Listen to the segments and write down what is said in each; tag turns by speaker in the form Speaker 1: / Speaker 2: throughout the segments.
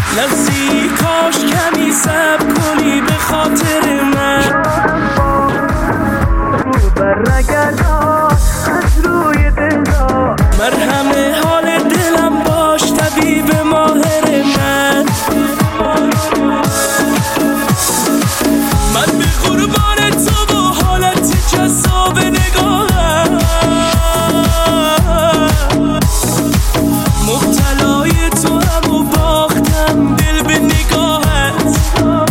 Speaker 1: لحظی کاش کمی صبر کنی به خاطر من. برنگردان از روی دلدار، مرهم حال دلم باش طبیب ماهر من. من به قربان تو و حالت جذاب نگاهم، مبتلای تو هم و باختم دل به نگاهت.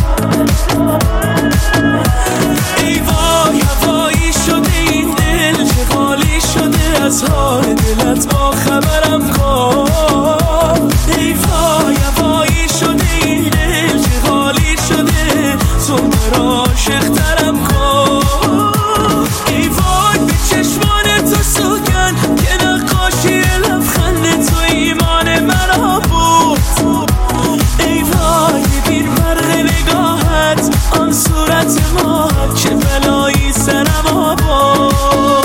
Speaker 1: ای وای هوایی شده این دل چه غالی شده، از حال دلت با خبرم کن. ای وای هوایی شده این دل چه غالی شده، تو مرا عاشق‌ترم کن. ای وای به چشمان تو سوگن که نقاشی لبخند تو ایمان مرا بود. ای وای ببین برق نگاهت آن صورت ماهت، چه بلایی سرم آورد.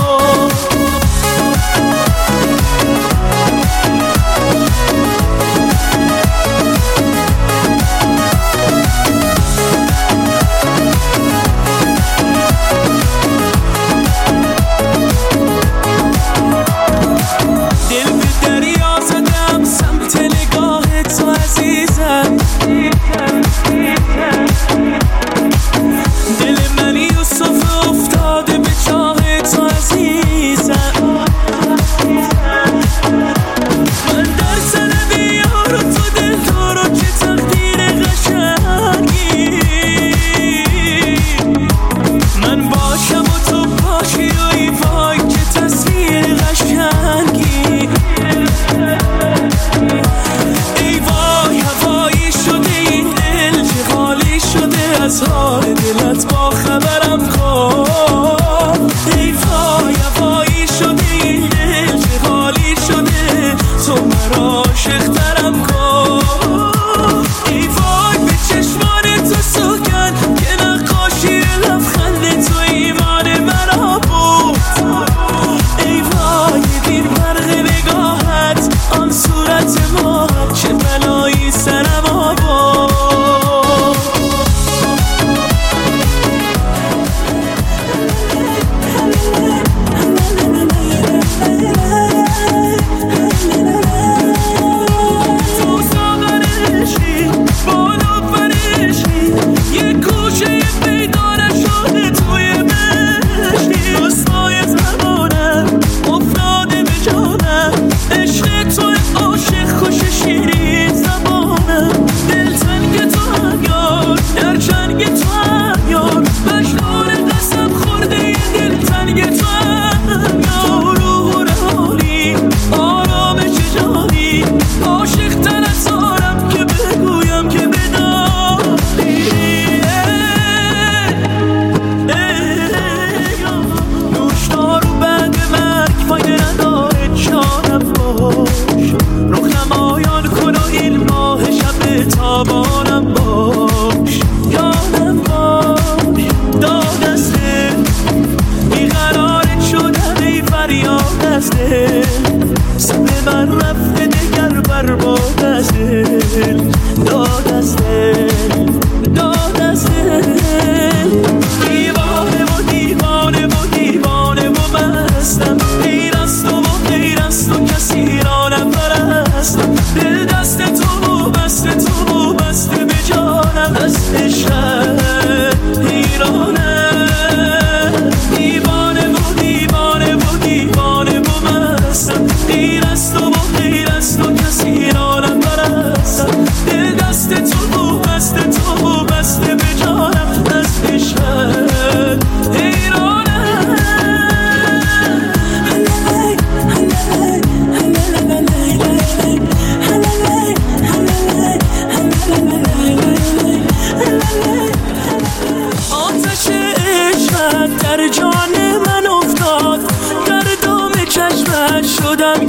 Speaker 1: شدم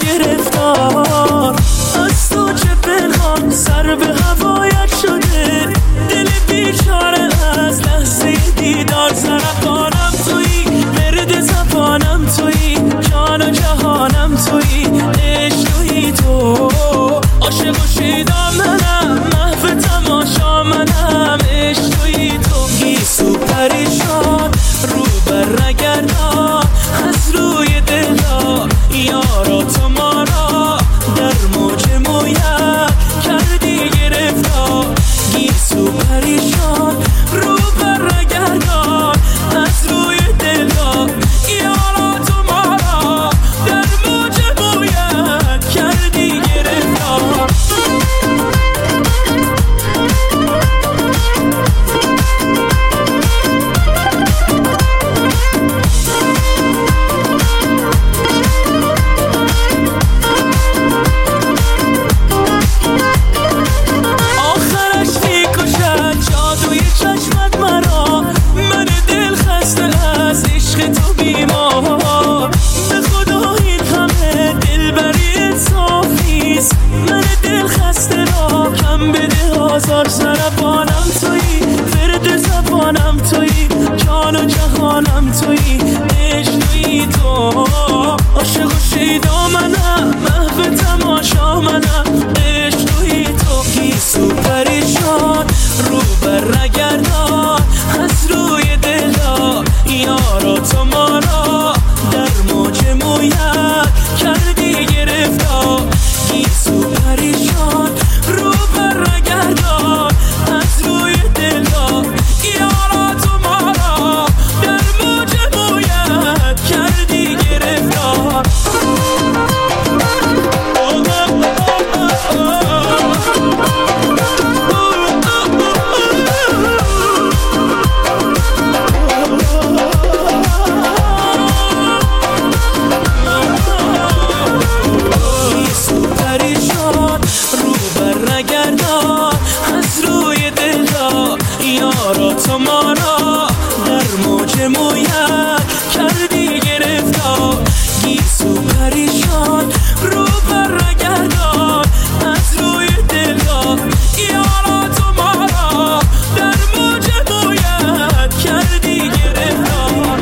Speaker 1: گرفتار از تو چه پنهان سر به هوایت شده، دل بیچاره از لحظه دیدار سرطانم تویی، مرد زبانم تویی، جان و جهانم تویی، عشق تویی تو، عاشق و شیدا منم، محو شده آزار زربانم تویی، ورد زبانم تویی، جان و جهانم تویی، عشق تویی تو. عاشق و شیدا منم، محو تماشا منم، عشق تویی تو. گیسو پریشان رو بر نگردان از روی دلا، یارا تو ما را در موج مویت کردی گرفتار. گیسو پریشان رو بر نگردان از روی دلا، یارا تو ما را در موج مویت کردی گرفتار. یارا تو ما را